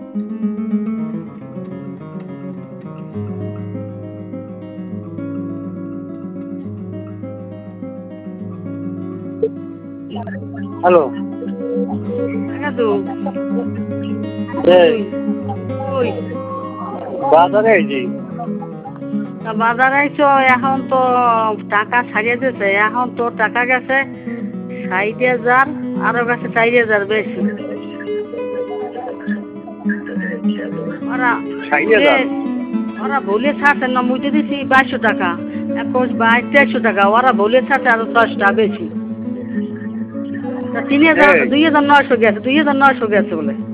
Hello. দাদু এই ওই বাজারে আইছি। তা বাজার আইছো, এখন তো টাকা ছাড়িয়ে দিয়েছে, এখন তো টাকা গেছে 60,000, আরো গেছে 4,000 বেশি। ওরা 60,000? ওরা ভুলে ছাড়ছে না, মুই তো দিছি 2200 টাকা, 21, 22, 2300 টাকা, ওরা ভুলে ছাড়ছে আরো 10টা বেশি। তা 3,000, এই 2,900 গেছে, 2,900 গেছে বলে।